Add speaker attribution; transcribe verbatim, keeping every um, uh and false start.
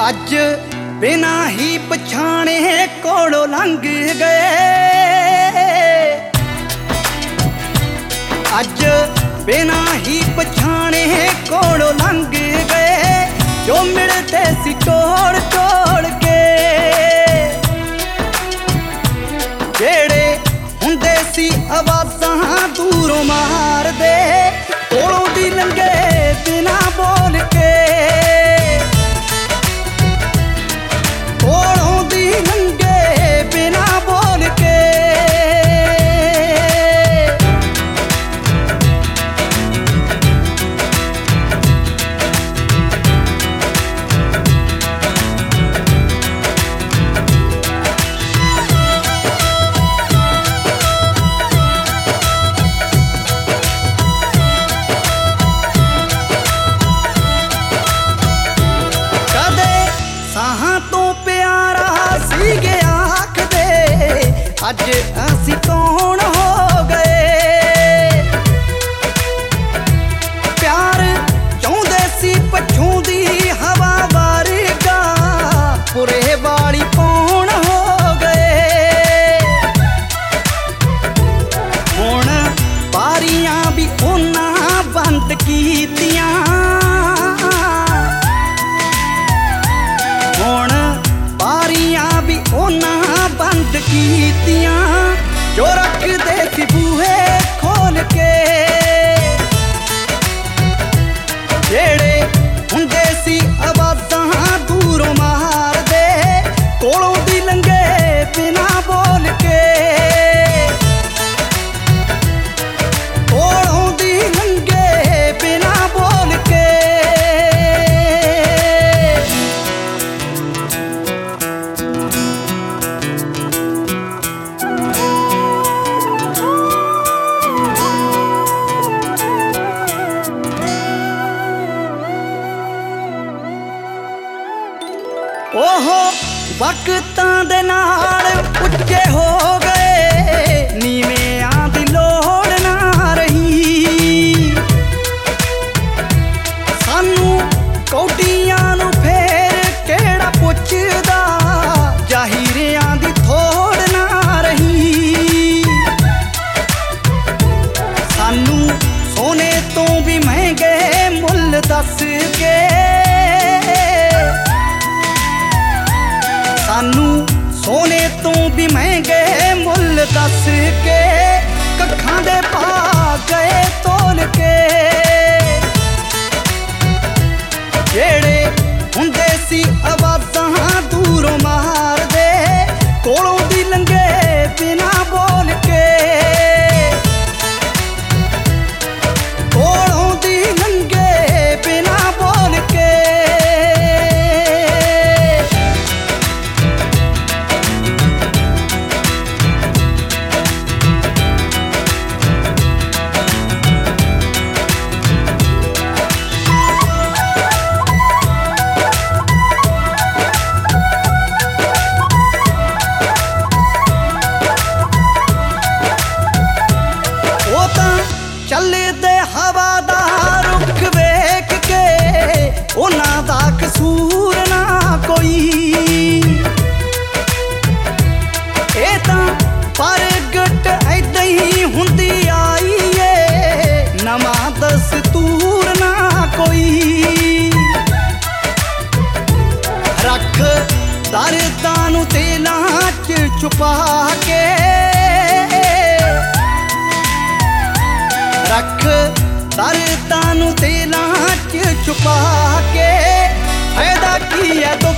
Speaker 1: अज बिना ही पछाणे कोलों लंघ गए, अज बिना ही पछाणे कोलों लंघ गए, जो मिलते सी तोड़ तोड़ के, जेड़े हुंदे सी आवाज़ां दूरों मार दे, कोलों दी लंघे बिना बोल के, कोलों दी लंघे बिना बोल के। अज असी कौन हो गए, प्यार चाहुंदे सी पछों दी हवा वारगा, पुरे वाली कौन हो गए, हुण बारियां भी उन्हां बंद कीतियां, हुण बारियां भी उन्हां बंद कीतियां, जो रखदे सी बूहे खोल के, जेड़े हुंदे सी आवाज़ां दूरों मार दे, कोलों दी लंघे बिना बोल के, कोलों दी लंघे बिना बोल के। ओहो वक्तां दे नाल उच्चे हो गए, नीवेआं दी लोड़ ना रही, सानू कौडियां नू फेर केड़ा पुछदा, जाहिरियां दी थोड़ ना रही, सानू सोने तो भी महंगे मुल दस के, सानू सोने तो भी महंगे मुल दस के, कखां दे पा गए तोल के, जेड़े हुंदे सी आवाज़ां दूरों मार दे, कोलों दी लंघे बिना बोल के, कोलों दी लंघे बिना बोल के। चलदे हवा दा रुख वेख के, उन्हां दा कसूर ना कोई, ए तां परगट ऐदां ही हुंदी आई ए, नवां दस्तूर ना कोई, रख दर्दां नू तेलां च छुपा के, रख दर्दां नू तेलां च छुपा के, फायदा की है तो